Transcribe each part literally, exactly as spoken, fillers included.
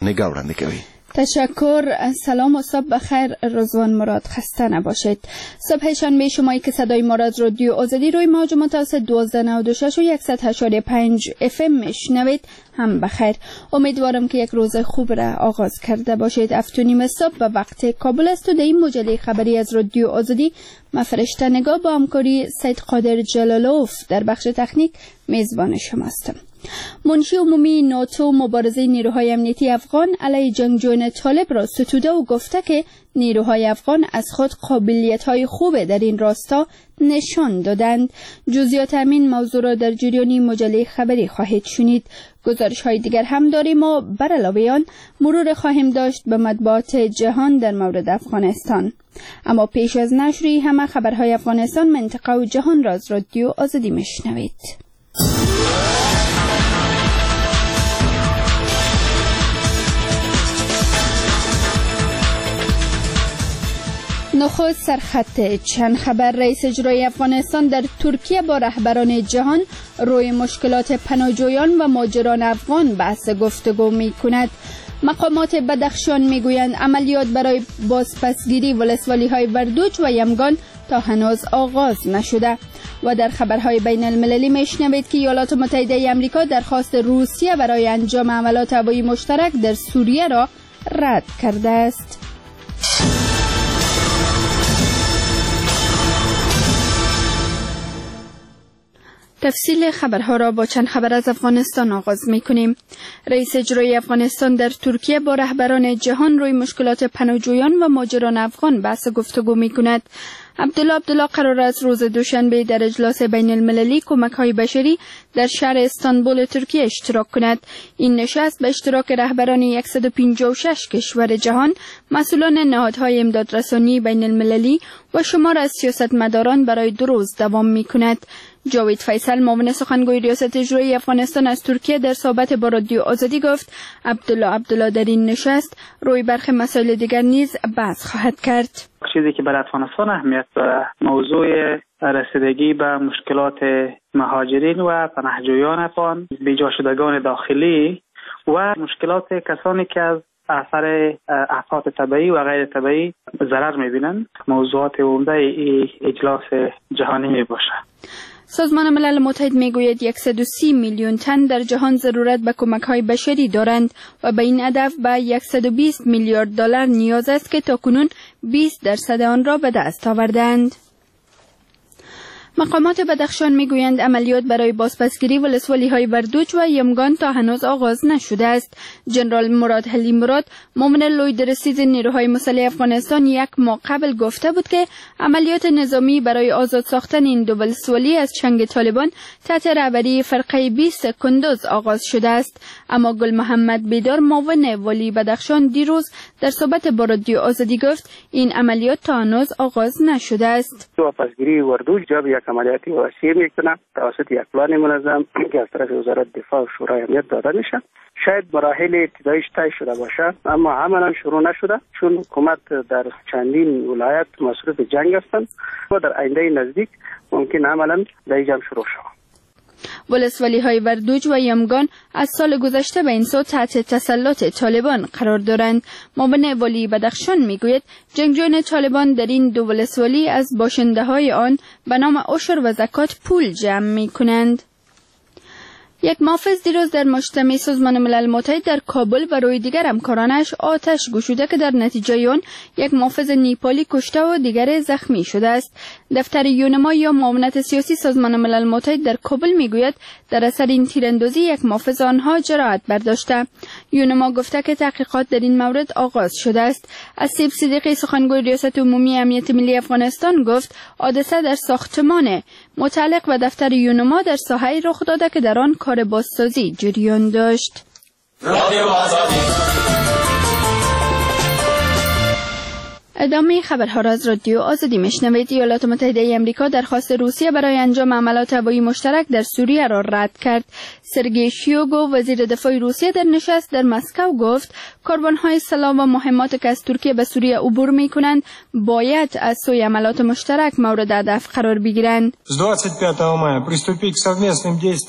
نگاه وړاندې کوي. تشکر. سلام و صبح بخیر. رضوان مراد. خسته نباشید. صبح شنبه شمایی که صدای ما را از رادیو آزادی روی موج متوسط دوازده نود و شش و صد و هشت و پنج اف ام میشنوید هم بخیر. امیدوارم که یک روز خوب را آغاز کرده باشید. هفت و نیم صبح به وقت کابل است و در این مجله خبری از رادیو آزادی من فرشته نگاه با همکاری سید قادر جلالوف در بخش تکنیک میزبان شماستم. منشی عمومی ناتو مبارزه نیروهای امنیتی افغان علیه جنگجویان طالب را ستوده و گفته که نیروهای افغان از خود قابلیت‌های خوب در این راستا نشان دادند. جزئیات همین موضوع را در جریان مجله خبری خواهید شنید. گزارش‌های دیگر هم داریم و بر علاوه آن مرور خواهیم داشت به مطبوعات جهان در مورد افغانستان. اما پیش از نشر همه خبرهای افغانستان، منطقه و جهان را از رادیو آزادی میشنوید. نخست سرخط چند خبر. رئیس اجرایی افغانستان در ترکیه با رهبران جهان روی مشکلات پناهجویان و مهاجران افغان بحث گفتگو می کند. مقامات بدخشان می گویند عملیات برای بازپسگیری ولسوالی های وردوج و یمگان تا هنوز آغاز نشده. و در خبرهای بین المللی می شنوید که ایالات متحده امریکا درخواست روسیه برای انجام عملیات هوایی مشترک در سوریه را رد کرده است. تفصیل خبرها را با چند خبر از افغانستان آغاز می کنیم. رئیس اجرایی افغانستان در ترکیه با رهبران جهان روی مشکلات پناهجویان و مهاجران افغان بحث گفتگو می کند. عبدالله عبدالله قرار است روز دوشنبه در اجلاس بین المللی کمک‌های بشری در شهر استانبول ترکیه اشتراک کند. این نشست به اشتراک رهبران صد و پنجاه و شش کشور جهان، مسئولان نهادهای امدادرسانی بین المللی و شمار از سیاستمداران برای دو روز دوام می کند. جاوید فیصل، معاون سخنگوی ریاست اجرایی افغانستان از ترکیه، در صحبت با رادیو آزادی گفت عبدالله عبدالله در این نشست روی برخی مسائل دیگر نیز بحث خواهد کرد. چیزی که برای افغانستان اهمیت داره موضوع رسیدگی به مشکلات مهاجرین و پناهجویان افغان، بیجا شدگان داخلی و مشکلات کسانی که از اثر آفات طبیعی و غیر طبیعی ضرر می‌بینند. موضوعات عمده ای اجلاس جهانی میباشه. سازمان ملل متحد میگوید صد و سی میلیون تن در جهان ضرورت به کمک‌های بشری دارند و به این هدف به صد و بیست میلیارد دلار نیاز است که تاکنون بیست درصد آن را به دست آوردند. مقامات بدخشان میگویند عملیات برای بازپسگیری ولسوالی های وردوج و یمگان تا هنوز آغاز نشده است. جنرال مراد حلی مراد، معاون لوی رسید نیروهای مسلح افغانستان، یک ماه قبل گفته بود که عملیات نظامی برای آزاد ساختن این دو ولسوالی از چنگ طالبان تحت رهبری فرقه بیست کندوز آغاز شده است. اما گل محمد بیدار، معاون والی بدخشان، دیروز در صحبت با رادیو آزادی گفت این عملیات تا هنوز آغاز نشده است. بازپسگیری وردوج جا به یک عملیاتی وسیع میکنه توسط یک پلان منظم که از طرف وزارت دفاع و شورای امنیت داده میشه. شاید مراحل ابتداییش طی شده باشه اما عملا شروع نشده، چون حکومت در چندین ولایت مصروف جنگ هستند و در آینده نزدیک ممکن عملا در جنگ شروع شود. ولسوالی های وردوج و یمگان از سال گذشته به این سو تحت تسلط طالبان قرار دارند. معاون والی بدخشان میگوید جنگجویان طالبان در این دو ولسوالی از باشنده های آن به نام عشر و زکات پول جمع می کنند. یک محافظ دیروز در مجتمع سازمان ملل متحد در کابل و روی دیگر همکارانش آتش گشوده که در نتیجه آن یک محافظ نیپالی کشته و دیگر زخمی شده است. دفتر یونما یا معاونت سیاسی سازمان ملل متحد در کابل میگوید در اثر این تیراندازی یک محافظ آنها جراحت برداشته. یونما گفته که تحقیقات در این مورد آغاز شده است. اسیب صدیقی، سخنگوی ریاست عمومی امنیت ملی افغانستان، گفت حادثه در ساختمان متعلق به دفتر یونما در ساحه‌ای رخ داده که در آن کار بازسازی جریان داشت. ادامه خبرها را از رادیو آزادی میشنوید. ایالات متحده امریکا درخواست روسیه برای انجام عملیات هوایی مشترک در سوریه را رد کرد. سرگئی شویگو، وزیر دفاع روسیه، در نشست در مسکو گفت کاروان‌های سلاح و مهمات که از ترکیه به سوریه عبور می‌کنند باید از سوی عملیات مشترک مورد هدف قرار بگیرند. С двадцать пятого мая приступить к совместным действиям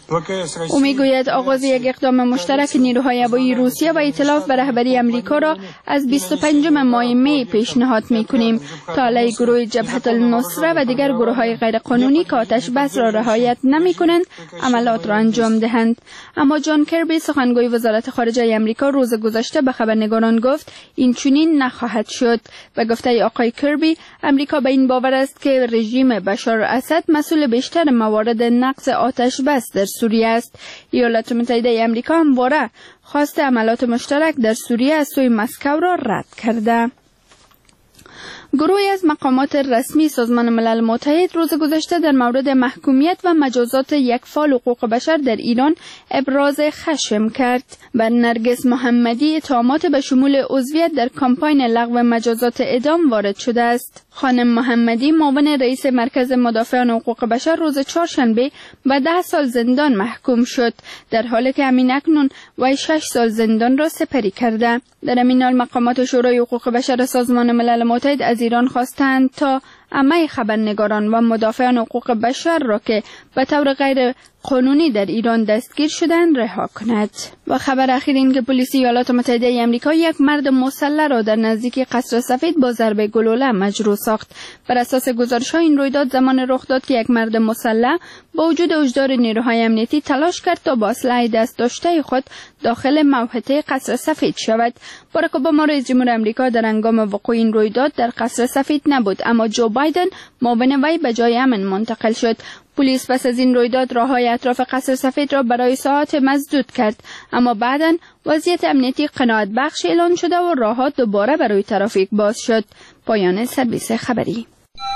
او میگوید آغاز یک اقدام مشترک نیروهای هوایی روسیه و ائتلاف به رهبری امریکا را از بیست و پنجم ماه می پیشنهاد میکنیم تا علیه گروه جبهه النصره و دیگر گروه‌های غیرقانونی که آتش بس را رعایت نمی‌کنند عملیات را انجام دهند. اما جان کربی سخنگوی وزارت خارجه امریکا روز گذشته به خبرنگاران گفت این چنین نخواهد شد. و گفته آقای کربی امریکا به این باور است که رژیم بشار اسد مسئول بیشتر موارد نقض آتش بس در سوریه است. ایالات متحده امریکا همواره خواست عملیات مشترک در سوریه از سوی مسکو را رد کرده. گروهی از مقامات رسمی سازمان ملل متحد روز گذشته در مورد محکومیت و مجازات یکفال حقوق بشر در ایران ابراز خشم کرد. بر نرگس محمدی اتهامات به شمول عضویت در کمپاین لغو مجازات اعدام وارد شده است. خانم محمدی معاون رئیس مرکز مدافعان حقوق بشر روز چهارشنبه به ده سال زندان محکوم شد، در حالی که همین اکنون وی شش سال زندان را سپری کرده. در همین حال مقامات شورای حقوق بشر سازمان ملل متحد از ایران خواستند تا همه خبرنگاران و مدافعان حقوق بشر را که به طور غیر قانونی در ایران دستگیر شدند رها کند. و خبر اخیر این که پلیس ایالات متحده آمریکا یک مرد مسلح را در نزدیکی قصر سفید با ضربه گلوله مجروح ساخت. بر اساس گزارش‌ها این رویداد زمان رخ داد که یک مرد مسلح با وجود هشدار نیروهای امنیتی تلاش کرد تا با اسلحه دست داشته خود داخل موحته قصر سفید شود. باراک اوباما رئیس جمهور آمریکا در هنگام وقوع این رویداد در قصر سفید نبود، اما جو بایدن معاون وی به جای امن منتقل شد. پلیس پس از این رویداد راههای اطراف قصر سفید را برای ساعات مسدود کرد، اما بعداً وضعیت امنیتی قناعت بخش اعلان شده و راهها دوباره برای ترافیک باز شد. پایان سرویس خبری.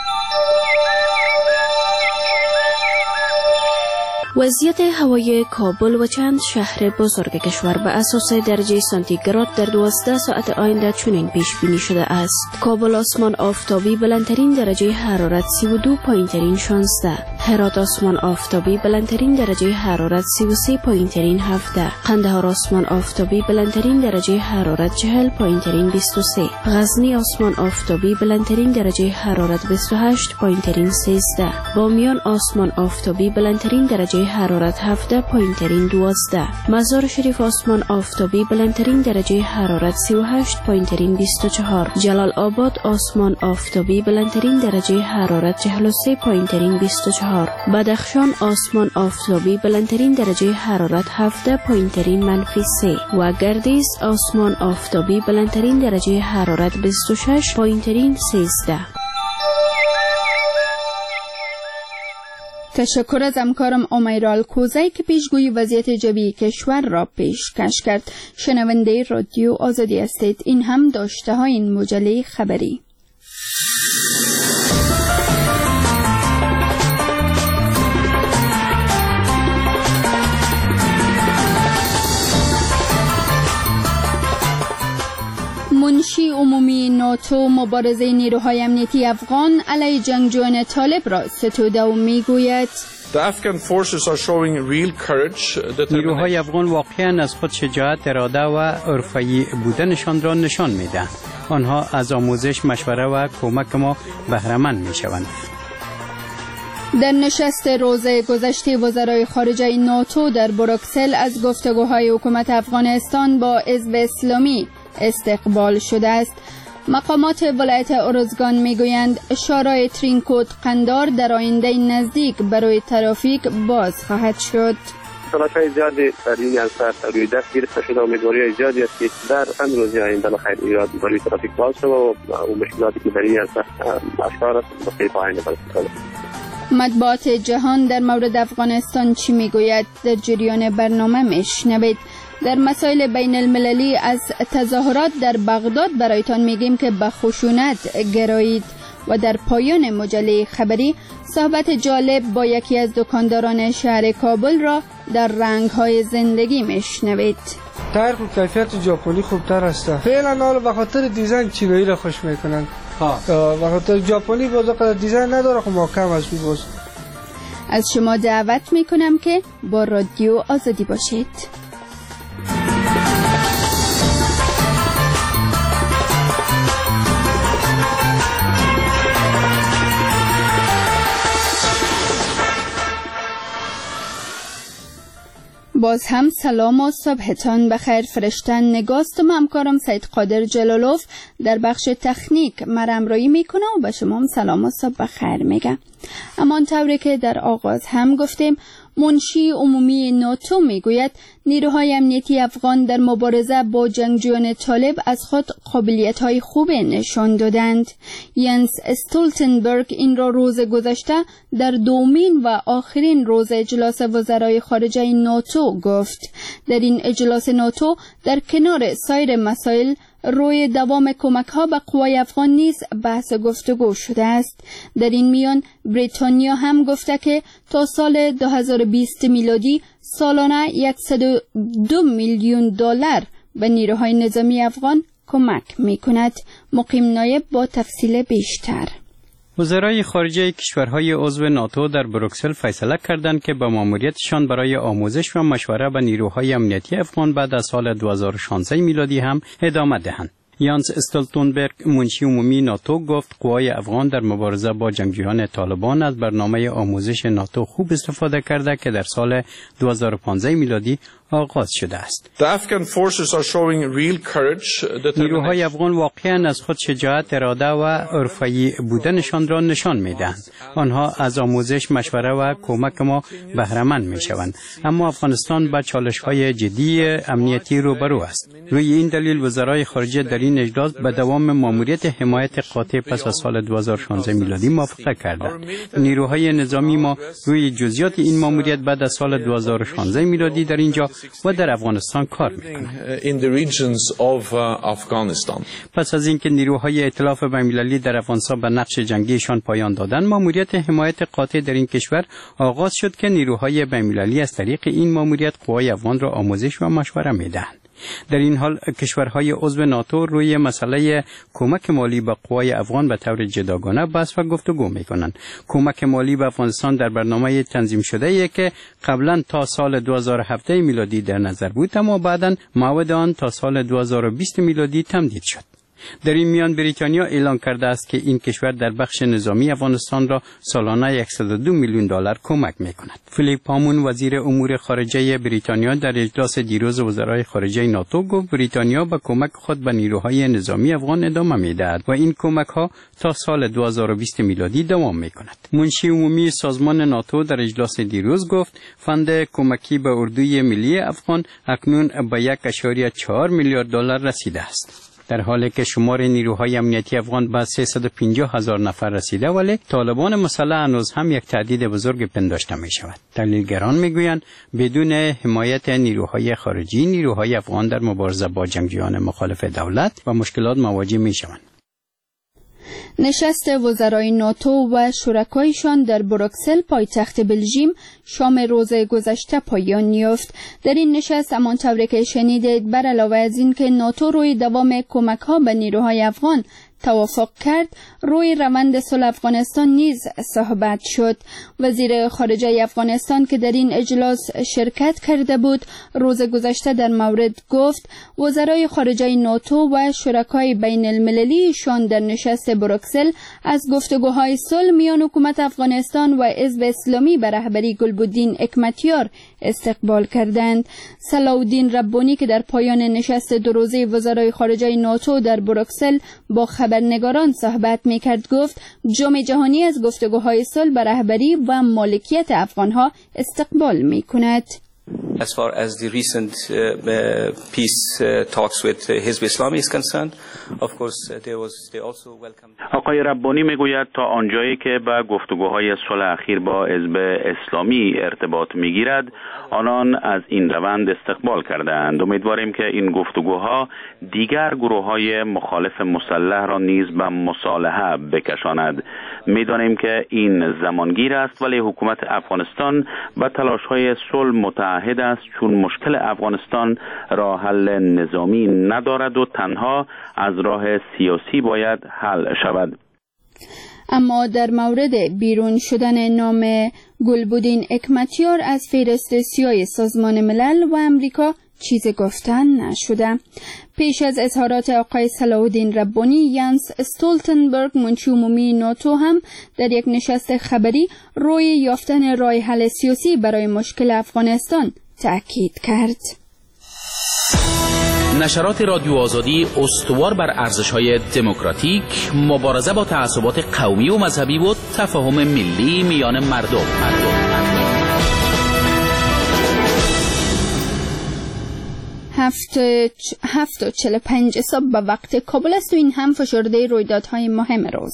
وضعیت هوای کابل و چند شهر بزرگ کشور به اساس درجه سانتیگراد در دوازده ساعت آینده چنین پیش بینی شده است: کابل آسمان آفتابی بلندترین درجه حرارت سی و دو پایین ترین شانزده، هرات آسمان آفتابی بلندترین درجه حرارت سی و سه پایین ترین هفده، قندهار آسمان آفتابی بلندترین درجه حرارت چهل پایین ترین بیست و سه، غزنی آسمان آفتابی بلندترین درجه حرارت بیست و هشت پایین ترین سیزده، بامیان آسمان آفتابی بلندترین درجه حرارت هفده پایین ترین دوازده، مزار شریف آسمان آفتابی بلندترین درجه حرارت سی و هشت پایین ترین بیست و چهار، جلال آباد آسمان آفتابی بلندترین درجه حرارت چهل و سه پایین ترین بیست و چهار، بدخشان آسمان آفتابی بلندترین درجه حرارت هفده پایین ترین منفی سه و گردیز آسمان آفتابی بلندترین درجه حرارت بیست و شش پایین ترین سیزده. تشکر از همکارم امیرال کوزی که پیشگویی وضعیت جوی کشور را پیشکش کرد. شنونده رادیو آزادی هستید. این هم داشته های این مجله خبری. منشی عمومی ناتو مبارزه نیروهای امنیتی افغان علیه جنگجویان طالب را ستوده و میگوید نیروهای افغان واقعا از خود شجاعت، اراده و عرفه‌ای بودنشان را نشان میدهند. آنها از آموزش، مشوره و کمک ما بهره مند میشوند. در نشست روز گذشته وزرای خارجه ناتو در بروکسل از گفتگوهای حکومت افغانستان با حزب اسلامی استقبال شده است. مقامات ولایت ارزگان میگویند شورای ترینکوت قندار در آینده نزدیک برای ترافیک باز خواهد شد. تلاش‌های زیادی در این انصار روی دست گرفته شده و امیدواری زیادی است که در چند روز آینده بخیر ایراد برای ترافیک باز شد و اون مشکلاتی که در این انصار آشکار است بخیر آینده باز شد. مطبوعات جهان در مورد افغانستان چی میگوید؟ در جریان برنامه میشنوید. در مسائل بین المللی از تظاهرات در بغداد برایتان میگیم که به خشونت گرایید. و در پایان مجله خبری صحبت جالب با یکی از دکانداران شهر کابل را در رنگ‌های زندگی میشنوید. تایر خوب کیفیت ژاپنی خوبتر است. فعلا حالا به خاطر دیزاین چینایی را خوش میکنن. ها به خاطر ژاپنی باز قدر دیزاین نداره، خب محکم است باز. از شما دعوت میکنم که با رادیو آزادی باشید. باز هم سلام و صبحتان بخیر فرشتن نگاست و همکارم سید قادر جلالوف در بخش تکنیک مرمرایی میکنه و به شما هم سلام و صبح بخیر میگه. اما طوری که در آغاز هم گفتیم، منشی عمومی ناتو میگوید نیروهای امنیتی افغان در مبارزه با جنگجویان طالب از خود قابلیت‌های خوب نشان دادند. ینس استولتنبرگ این را روز گذشته در دومین و آخرین روز اجلاس وزرای خارجه ناتو گفت. در این اجلاس ناتو در کنار سایر مسائل روی دوام کمک‌ها به قوای افغان نیز بحث گفتگو شده است. در این میان بریتانیا هم گفته که تا سال دو هزار و بیست میلادی سالانه صد و دو میلیون دلار به نیروهای نظامی افغان کمک می‌کند. مقیم نایب با تفصیل بیشتر. وزرای خارجه کشورهای عضو ناتو در بروکسل فیصله کردند که به ماموریتشان برای آموزش و مشوره به نیروهای امنیتی افغان بعد از سال دو هزار و شانزده میلادی هم ادامه دهند. یانس استولتنبرگ منشی عمومی ناتو گفت قوای افغان در مبارزه با جنگجویان طالبان از برنامه آموزش ناتو خوب استفاده کرده که در سال دو هزار و پانزده میلادی آغاز شده است. نیروهای افغان واقعا از خود شجاعت، اراده و عرفه‌ای بودنشان را نشان می‌دهند. آنها از آموزش، مشوره و کمک ما بهره مند می‌شوند. اما افغانستان با چالش‌های جدی امنیتی روبرو است. روی این دلیل وزرای خارجه در این اجلاس به دوام ماموریت حمایت قاطع پس از سال دو هزار و شانزده میلادی موافقت کردند. نیروهای نظامی ما روی جزئیات این ماموریت بعد از سال دو هزار و شانزده میلادی در اینجا و در افغانستان کار میکنند. پس از اینکه نیروهای ائتلاف بین‌المللی در افغانستان به نقش جنگیشان پایان دادند، ماموریت حمایت قاطع در این کشور آغاز شد که نیروهای بین‌المللی از طریق این ماموریت قوای افغان را آموزش و مشوره میدهند. در این حال کشورهای عضو ناتو روی مسئله کمک مالی به قوای افغان به طور جداگانه بحث و گفتگو میکنند. کمک مالی به افغانستان در برنامه تنظیم شده ای که قبلا تا سال دو هزار و هفده میلادی در نظر بود، اما بعداً موعد آن تا سال دو هزار و بیست میلادی تمدید شد. در این میان بریتانیا اعلام کرده است که این کشور در بخش نظامی افغانستان را سالانه صد و دو میلیون دلار کمک می‌کند. فیلیپ هامون وزیر امور خارجه بریتانیا در اجلاس دیروز وزرای خارجه ناتو گفت بریتانیا با کمک خود به نیروهای نظامی افغان ادامه می‌دهد و این کمک‌ها تا سال دو هزار و بیست میلادی دوام می‌کند. منشی عمومی سازمان ناتو در اجلاس دیروز گفت فند کمکی به اردوی ملی افغان اکنون به یک و چهار میلیارد دلار رسیده است. در حالی که شمار نیروهای امنیتی افغان به سیصد و پنجاه هزار نفر رسیده، ولی طالبان مسلح هنوز هم یک تهدید بزرگ پنداشته می شود. تحلیلگران می گویند بدون حمایت نیروهای خارجی، نیروهای افغان در مبارزه با جنگجویان مخالف دولت و مشکلات مواجه می شوند. نشست وزرای ناتو و شرکایشان در بروکسل پایتخت بلژیم شام روز گذشته پایان یافت. در این نشست همانطور که شنیدید، بر علاوه از این که ناتو روی دوام کمک‌ها به نیروهای افغان توافق کرد، روی روند صلح افغانستان نیز صحبت شد. وزیر خارجه افغانستان که در این اجلاس شرکت کرده بود، روز گذشته در مورد گفت وزرای خارجه ناتو و شرکای بین المللیشان در نشست بروکسل از گفتگوهای صلح میان حکومت افغانستان و حزب اسلامی به رهبری گلبدین حکمتیار استقبال کردند. صلاح‌الدین ربانی که در پایان نشست دو روزه وزرای خارجه ناتو در بروکسل با خبرنگاران صحبت میکرد گفت جامعه جهانی از گفتگوهای صلح به رهبری و مالکیت افغانها استقبال میکند. As far as the recent uh, uh, peace uh, talks with uh, Hizb Islami is concerned, of course uh, there was they also welcomed. آقای ربانی میگوید تا آنجایی که به گفتگوهای صلح اخیر با حزب اسلامی ارتباط میگیرد، آنان از این روند استقبال کردند. امیدواریم که این گفتگوها دیگر گروه‌های مخالف مسلح را نیز به مصالحه بکشاند. میدانیم که این زمانگیر است، ولی حکومت افغانستان به تلاش‌های صلح متعهد است، چون مشکل افغانستان راه حل نظامی ندارد و تنها از راه سیاسی باید حل شود. اما در مورد بیرون شدن نام گلبدین حکمتیار از فهرست سیاه سازمان ملل و امریکا چیز گفتن نشده. پیش از اظهارات آقای صلاح‌الدین ربانی، ینس استولتنبرگ منشی عمومی ناتو هم در یک نشست خبری روی یافتن راه حل سیاسی برای مشکل افغانستان تأکید کرد. نشرات رادیو آزادی استوار بر ارزش‌های دموکراتیک، مبارزه با تعصبات قومی و مذهبی و تفاهم ملی میان مردم. مردم. هفت هفت و چل پنج صبح به وقت کابل است و این هم فشرده رویدادهای مهم روز.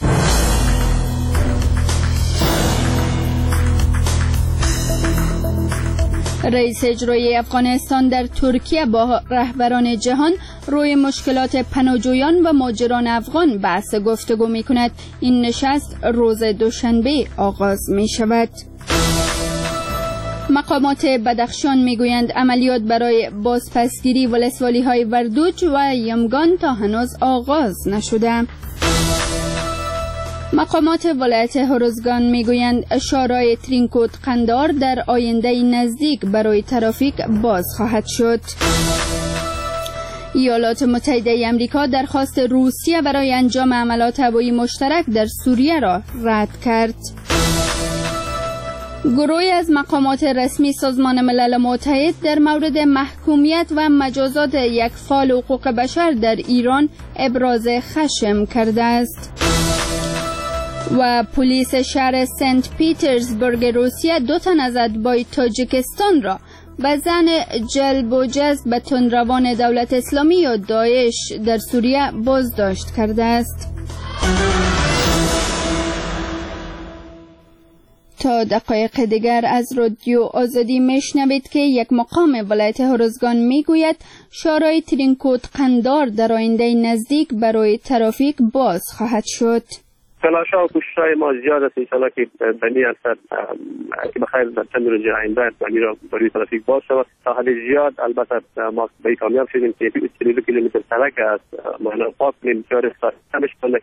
رئیس اجرایی افغانستان در ترکیه با رهبران جهان روی مشکلات پناهجویان و مهاجران افغان بحث گفتگو می کند. این نشست روز دوشنبه آغاز می شود. مقامات بدخشان می گویند عملیات برای بازپسگیری ولسوالی های وردوج و یمگان تا هنوز آغاز نشده. مقامات ولایت هرزگان می گویند شارع ترینکوت قندار در آینده نزدیک برای ترافیک باز خواهد شد. ایالات متحده امریکا درخواست روسیه برای انجام عملات هوایی مشترک در سوریه را رد کرد. گروهی از مقامات رسمی سازمان ملل متحد در مورد محکومیت و مجازات یک فعال حقوق بشر در ایران ابراز خشم کرده است. و پلیس شهر سنت پیترزبورگ روسیه دو تن از اتباع تاجیکستان را به زن جلب و جذب به تندروان دولت اسلامی یا داعش در سوریه بازداشت کرده است. تا دقایق دیگر از رادیو آزادی میشنوید که یک مقام ولایت هرزگان میگوید شارع ترینکوت قندار در آینده نزدیک برای ترافیک باز خواهد شد. تلاش‌ها و کوشش‌های ما زیاد است انشاءالله که بنی هستد که بخیر در چند روز آینده بنی را برای ترافیک باز شود. تا حد زیاد البته ما به کامیاب شدیم که چهل کیلومتر سرک است معنا پاک نمی‌شود کمش کنه.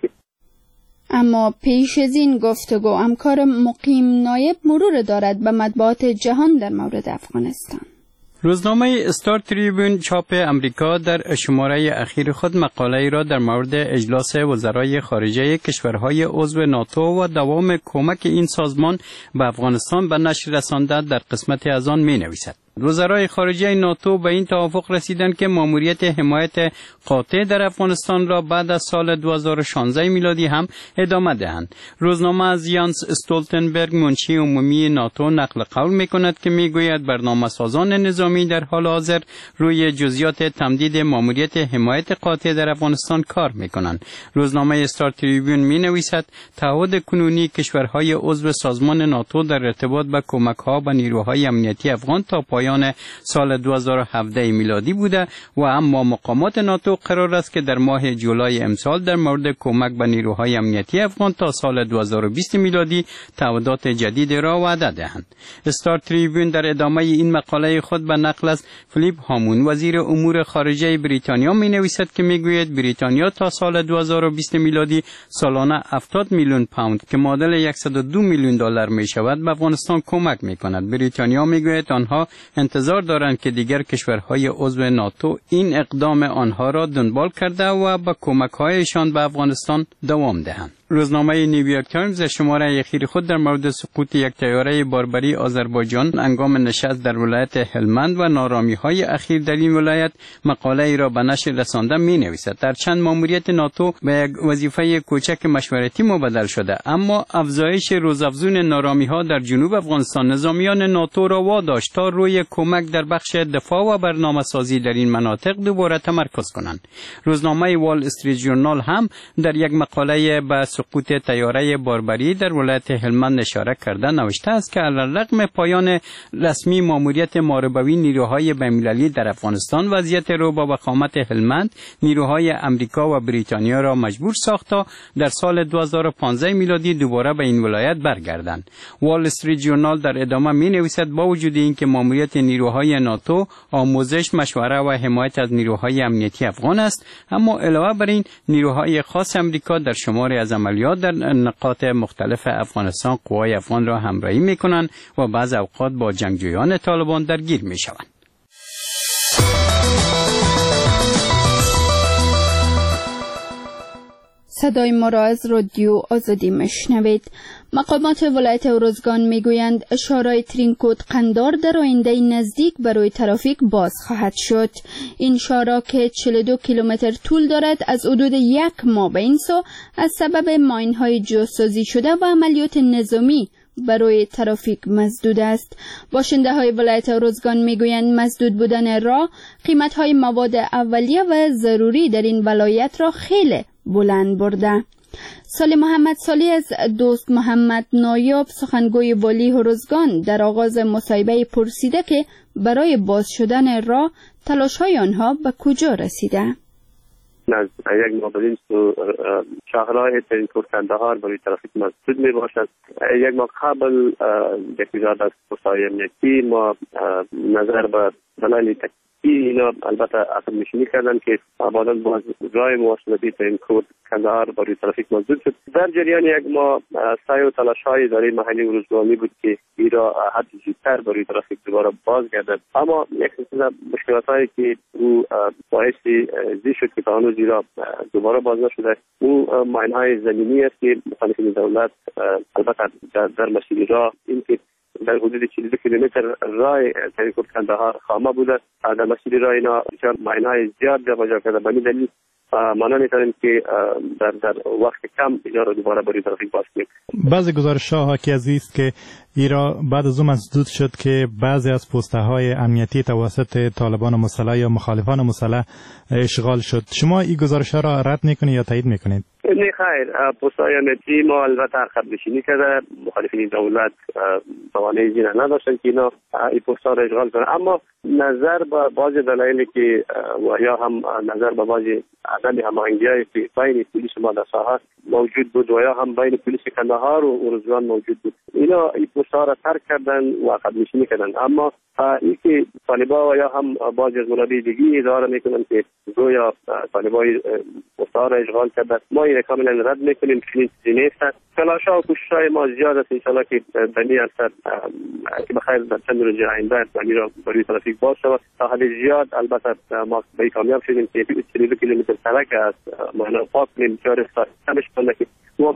اما پیش از این گفتگو همکار مقیم نایب مرور دارد به مطبوعات جهان در مورد افغانستان. روزنامه استار تریبون چاپ امریکا در شماره اخیر خود مقاله‌ای را در مورد اجلاس وزرای خارجه کشورهای عضو ناتو و دوام کمک این سازمان به افغانستان به نشر رسانده در قسمت از آن می‌نویسد. وزرای خارجه ناتو به این توافق رسیدند که ماموریت حمایت قاطع در افغانستان را بعد از سال دو هزار و شانزده میلادی هم ادامه دهند. روزنامه از یانس استولتنبرگ منشی عمومی ناتو نقل قول می‌کند که میگوید برنامه‌سازان نظامی در حال حاضر روی جزئیات تمدید ماموریت حمایت قاطع در افغانستان کار می‌کنند. روزنامه استار تریبیون می‌نویسد تعهد کنونی کشورهای عضو سازمان ناتو در ارتباط با کمک‌ها به نیروهای امنیتی افغان تا پایان سال دو هزار و هفده میلادی بوده و اما مقامات ناتو قرار است که در ماه جولای امسال در مورد کمک به نیروهای امنیتی افغان تا سال دو هزار و بیست میلادی تعهدات جدید را وعده دهند. استار تریبیون در ادامه این مقاله خود به نقل از فلیپ هامون وزیر امور خارجه بریتانیا می نویسد که می گوید بریتانیا تا سال دو هزار و بیست میلادی سالانه هفتاد میلیون پوند که معادل صد و دو میلیون دلار می شود به افغانستان کمک می کند. بریتانیا می گوید آنها انتظار دارند که دیگر کشورهای عضو ناتو این اقدام آنها را دنبال کرده و با کمک‌هایشان به افغانستان دوام دهند. روزنامه نیویورک تایمز در شماره اخیر خود در مورد سقوط یک طیاره باربری آذربایجان هنگام نشست در ولایت هلمند و نارامی‌های اخیر در این ولایت مقاله ای را به نشر رسانده می‌نویسد. در چند ماموریت ناتو به یک وظیفه کوچک مشورتی مبدل شده، اما افزایش روزافزون نارامی‌ها در جنوب افغانستان نظامیان ناتو را واداشت تا روی کمک در بخش دفاع و برنامه‌سازی در این مناطق دوباره تمرکز کنند. روزنامه وال استریت ژورنال هم در یک مقاله به سقوط طیاره باربری در ولایت هلمند اشاره کرده نوشته است که علیرغم پایان رسمی ماموریت ماربوی نیروهای بین‌المللی در افغانستان، وضعیت رو با وخامت هلمند نیروهای امریکا و بریتانیا را مجبور ساخت تا در سال دو هزار و پانزده میلادی دوباره به این ولایت برگردند. وال استریت ژورنال در ادامه می‌نویسد با وجود اینکه ماموریت نیروهای ناتو آموزش، مشوره و حمایت از نیروهای امنیتی افغان است، اما علاوه بر این نیروهای خاص امریکا در شماری از عملیات در نقاط مختلف افغانستان قوای افغان را همراهی می‌کنند و بعض اوقات با جنگجویان طالبان درگیر می‌شوند. صدای ما را از رادیو آزادی میشنوید. مقامات ولایت ارزگان میگویند شارع ترینکوت قندار در آینده نزدیک برای ترافیک باز خواهد شد. این شارع که چهل و دو کیلومتر طول دارد از حدود یک ماه به این سو از سبب ماین‌های جاسازی شده و عملیات نظامی برای ترافیک مسدود است. باشنده های ولایت ارزگان میگویند مسدود بودن راه قیمت های مواد اولیه و ضروری در این ولایت را خیلی بلند برده. سالی محمد سالی از دوست محمد نایاب سخنگوی والی ارزگان در آغاز مصاحبه پرسیده که برای باز شدن راه تلاش های آنها به کجا رسیده. از یک ماه بدین سو شهرهای ترینکوت کندهار برای ترافیک مسدود می باشد. یک ماه قبل یک وزارت از توسعه امنیتی ما نظر به دلایل تکنیکی اینا البته عقب نشینی کردن که بعدا باز راه مواصلاتی ترینکوت کندهار برای ترافیک مسدود شد. در جریان یک ماه سعی و تلاش های اداره محلی ارزگانی بود که این را حد زودتر برای ترافیک دوباره باز گردد، اما یک سلسله مشکلات هایی که او باعث زی شد که تا هنوز را دوباره باز نشده. او ماین های زمینی است که مخالفین دولت البته در مسیر راه این که در حدود چهل و دو کیلومتر راه ترینکوت کندهار خامه بوده. در مسیر راه اینا ماین های زیاد جابجا کرده. به این دلیل ما نمیتونیم که در در وقت کم اینا رو دوباره برای ترافیک باز کنیم. بعضی گزارش‌ها حاکی از این است که ایرا بعد از اون مسدود شد که بعضی از پست‌های امنیتی توسط طالبان مسلح یا مخالفان مسلح اشغال شد. شما این گزارش‌ها را رد می‌کنید یا تایید می‌کنید؟ نه خیر، پست‌های امنیتی ما البته عقب نشینی کرده. مخالفین دولت توانایی زیر نداشتن که اینا این پست‌ها را اشغال کنند، اما نظر به بعضی دلایلی که و یا هم نظر به بعضی عدم هماهنگی‌های که بین پلیس ما در ساحه موجود بود و یا هم بین پلیس کندهار و ارزگان موجود بود، اینا این پست‌ها را ترک کردن و عقب نشینی کردن. اما این که طالبان و یا هم بعضی از منابع دیگه ادعا میکنن که گویا طالبان پست‌ها را اشغال کردن، ما این کاملا رد میکنیم. چنین چیزی نیست. تلاش‌ها و کوشش‌های ما زیاد است، انشاءالله که بنی اثر که بخیر در چند روز آینده بنی را برای ترافیک باز شود. تا حد زیاد البته ما به کامیاب شدیم که چهل و دو کیلومتر سرک است معنا پاک نمی‌چاره همش کنه که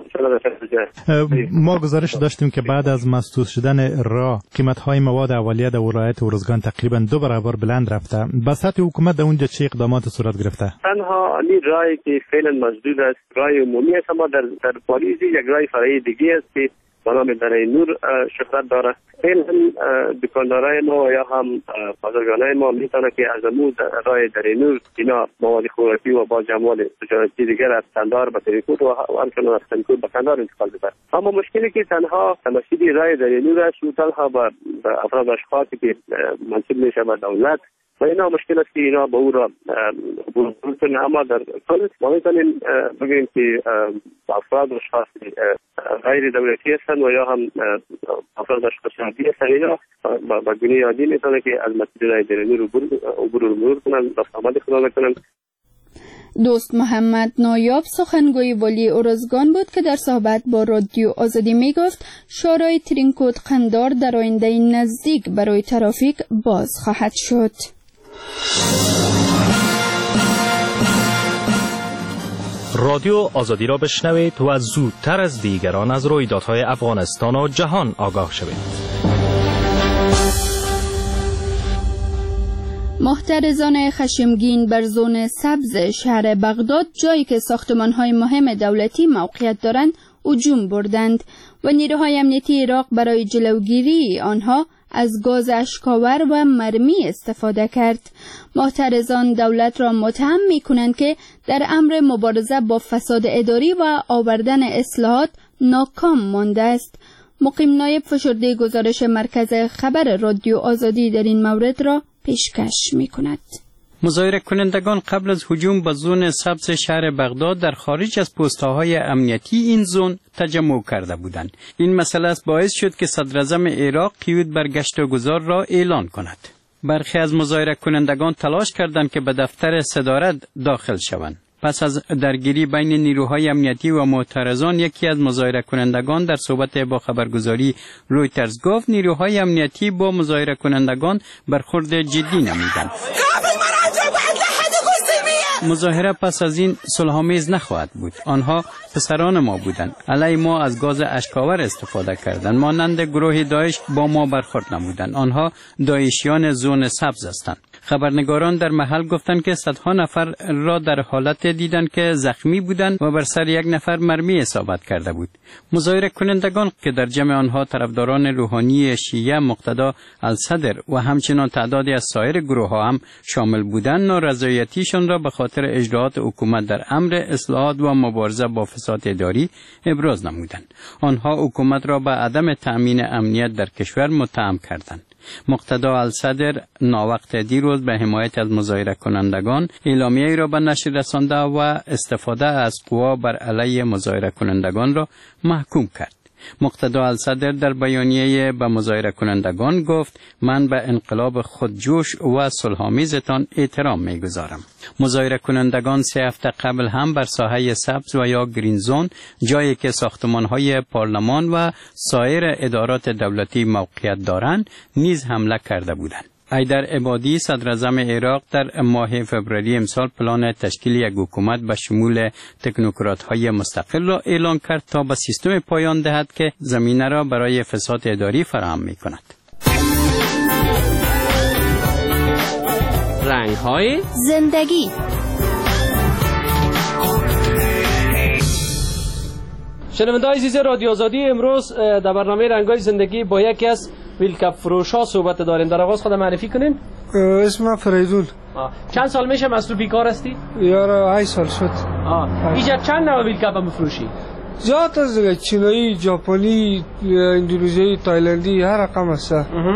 ما گزارش داشتیم که بعد از مسدود شدن راه قیمت‌های مواد اولیه در ولایت ارزگان تقریبا دو برابر بلند رفته. به سطح حکومت در اونجا چه اقدامات صورت گرفته؟ تنها این راهی که فعلا مسدود است راه عمومی است، اما در در پاریزی یک راه فرعی دیگه است که به نام دره نور شهرت داره. فعلا دکاندارای ما یا هم بازرگانای ما میتونه که از امود راه دره نور اینا مواد خوراکی و با جمال تجارتی دیگر از کندهار به ترینکوت و همچنان از ترینکوت به کندهار انتقال بده. اما مشکلی که تنها مسئله راه دره نور است و تنها به افراد اشخاصی که منصوب میشه به دولت و اینا مشکل است که اینا به او را عبور کنند. اما در کل ما میتونیم بگیم که افراد و اشخاص غیر دولتی هستند و یا هم افراد اشخاص عادی هستند، اینا با گونه عادی میتونه که از مسیر راه دره نور عبور و مرور کنند، رفت آمد خود نکنند. دوست محمد نایاب سخنگوی والی ارزگان بود که در صحبت با رادیو آزادی می گفت شارع ترینکوت قندار در آینده نزدیک برای ترافیک باز خواهد شد. رادیو آزادی را بشنوید و زودتر از دیگران از رویدادهای افغانستان و جهان آگاه شوید. محترضان خشمگین بر زون سبز شهر بغداد، جایی که ساختمان‌های مهم دولتی موقعیت دارند، هجوم بردند و نیروهای امنیتی عراق برای جلوگیری آنها از گاز اشک‌آور و مرمی استفاده کرد. محترضان دولت را متهم می‌کنند که در امر مبارزه با فساد اداری و آوردن اصلاحات ناکام مانده است. مقیم نایب فشرده گزارش مرکز خبر رادیو آزادی در این مورد را پیشکش می‌کند. مظاهره کنندگان قبل از هجوم به زون سبز شهر بغداد در خارج از پست‌های امنیتی این زون تجمع کرده بودند. این مسئله است باعث شد که صدراعظم عراق قیود بر گشت و گذار را اعلان کند. برخی از مظاهره کنندگان تلاش کردند که به دفتر صدارت داخل شوند. پس از درگیری بین نیروهای امنیتی و معترضان، یکی از مظاهره کنندگان در صحبت با خبرگزاری رویترز گفت نیروهای امنیتی با مظاهره کنندگان برخورد جدی نمودند. مظاهره پس از این صلح‌آمیز نخواهد بود. آنها پسران ما بودند. علیه ما از گاز اشکاور استفاده کردند. مانند گروه داعش با ما برخورد نمودند. آنها داعشیان زون سبز هستند. خبرنگاران در محل گفتند که صدها نفر را در حالت دیدند که زخمی بودند و بر سر یک نفر مرمی اصابت کرده بود. مظاهره کنندگان که در جمع آنها طرفداران روحانی شیعه مقتدا الصدر و همچنان تعدادی از سایر گروه ها هم شامل بودند، نارضایتیشان را به خاطر اجراءات حکومت در امر اصلاحات و مبارزه با فساد اداری ابراز نمودند. آنها حکومت را به عدم تأمین امنیت در کشور متهم کردند. مقتدا الصدر ناوقت دیروز به حمایت از مظاهره کنندگان اعلامیه‌ای را به نشر رسانده و استفاده از قوا بر علیه مظاهره کنندگان را محکوم کرد. مقتدا الصدر در بیانیه به مظاهره کنندگان گفت: من به انقلاب خودجوش و صلح‌آمیزتان احترام می‌گذارم. مظاهره کنندگان سه هفته قبل هم بر ساحه سبز و یا گرین زون، جایی که ساختمان‌های پارلمان و سایر ادارات دولتی موقعیت دارند، نیز حمله کرده بودند. حیدر عبادی صدراعظم عراق در ماه فوریه امسال پلان تشکیل یک حکومت به شمول تکنوکرات‌های مستقل را اعلان کرد تا به سیستم پایان دهد که زمینه را برای فساد اداری فراهم می‌کند. رنگ‌های زندگی. شنونده‌های عزیز رادیو آزادی، امروز در برنامه رنگ‌های زندگی با یکی از ویلکپ فروش‌ها صحبت داریم. در آغاز خود معرفی کنین. اسمم فریدون. چند سال میشه مسئول بیکار هستی؟ یارو هشت سال شد. اینجا چند نوع ویلکپ میفروشی؟ زیاد از دیگه، چینایی، ژاپنی، اندونزیایی، تایلندی، هر رقم هست.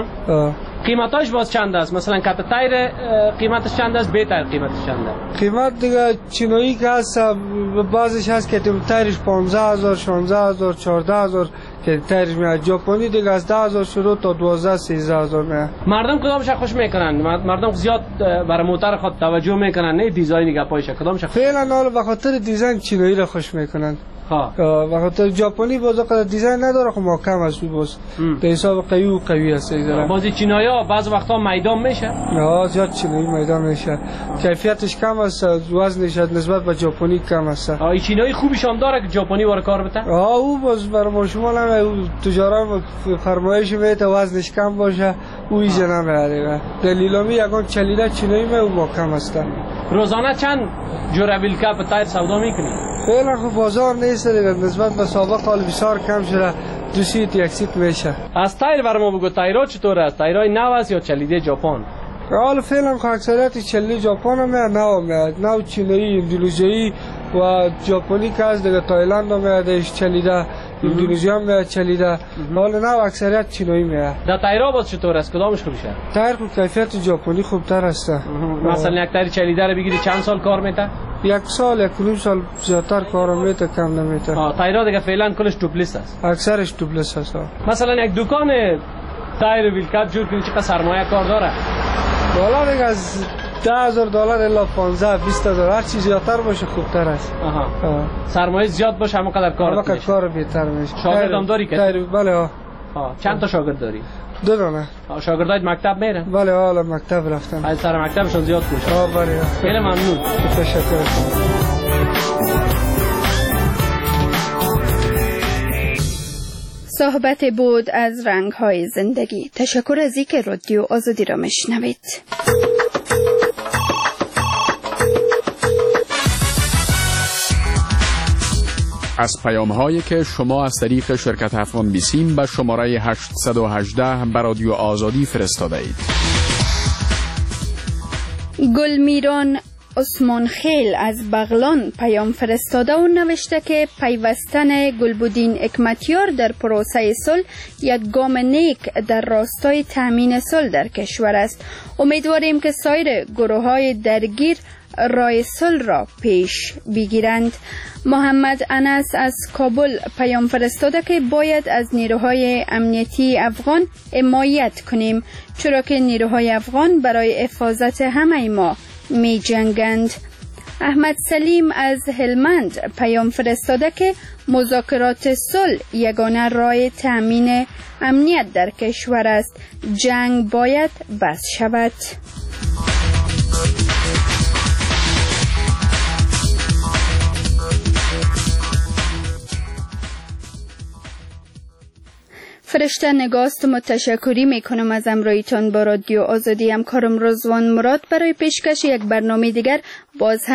قیمتاش باز چند است؟ مثلا کت تایر قیمتش چند است؟ بی تایر قیمتش چند است؟ قیمت دیگه چینایی که هست بعضش هست که تایرش پانزده هزار، شانزده هزار، چهارده هزار که تایرش میاد. ژاپنی دیگه از ده هزار شروع تا دوازده سیزده هزار میاد. مردم کدامش خوش میکنن؟ مردم زیاد برای موتر خود توجه میکنن، نه دیزاین گپایش کدامش؟ فعلا حالا به خاطر دیزاین چینایی را خوش میکنن. ها به خاطر ژاپنی بازار قدر دیزاین نداره، خب محکم است باز به حساب قوی و قوی است دیگه. بازی چینایا بعض وقتا میدان میشه. نه زیاد چینایی میدان میشه، کیفیتش کم است، وزنش نسبت به ژاپنی کم است. ای چینایی خوبیش هم داره که ژاپنی واره کار بده. ها او باز برای شما هم تجارت فرمایش میده وزنش کم باشه، او ایجا نمیاره. دلیلامی یگان چلیده چینایی می او محکم است. روزانه چند جوره ویلکپ تایر سودا میکنی؟ فعلا خب بازار نیست دیگه، نسبت به سابق حال بسیار کم شده، دو سیت یک سیت میشه. از تایر برام بگو، تایرها چطور است؟ تایرهای نو است یا چلیده ژاپن؟ حالا فعلا خب اکثریت چلیده ژاپن هم میاد، نو میاد، نو چینایی، اندونزیایی و ژاپنی که از دیگه تایلند هم میادش چلیده، اندونزیا هم میاد چلیده، حالا نو اکثریت چینایی میاد. در تایرها باز چطور است؟ کدامش خوبشه؟ تایر خب کیفیت ژاپنی خوبتر است. مثلا یک تایر چلیده رو بگیری چند سال کار میته؟ یک سال یک نیم سال زیادتر کار میته، کم نمیته. آه تایرها دیگه فعلا کلش توپلیس است. اکثرش توپلیس است. مثلا یک دکان تایر ویلکپ جور کنی چقدر سرمایه کار داره؟ والا دیگه از ده هزار دلار الا پانزده بیست هزار، هر چیز زیادتر باشه خوبتر است. آها. سرمایه زیاد باشه همون قدر کار میشه. همون قدر کار بهتر میشه. شاگرد هم داری که؟ بله ها. چند تا شاگرد داری؟ دو دانه. شاگردای مکتب میرن؟ بله حالا مکتب رفتن. از سر مکتبشون زیاد کوش. ها بله. خیلی ممنون. تشکر. صحبت بود از رنگ‌های زندگی. تشکر از اینکه رادیو آزادی را میشنوید. از پیام‌هایی که شما از طریق شرکت افغان بیسیم به شماره هشتصد و هجده به رادیو آزادی فرستاده اید. گلمیران عثمان خیل از بغلان پیام فرستاده و نوشته که پیوستن گلبدین حکمتیار در پروسه صلح یک گام نیک در راستای تامین صلح در کشور است. امیدواریم که سایر گروه‌های درگیر راه صلح را پیش بگیرند. محمد انس از کابل پیام فرستاده که باید از نیروهای امنیتی افغان حمایت کنیم، چرا که نیروهای افغان برای حفاظت همه ما می جنگند. احمد سلیم از هلمند پیام فرستاده که مذاکرات صلح یگانه راه تامین امنیت در کشور است. جنگ باید بس شود. فرشته نگاست متشکری میکنم از امرایتان با رادیو آزادی. همکارم رضوان مراد برای پیشکش یک برنامه دیگر باز هم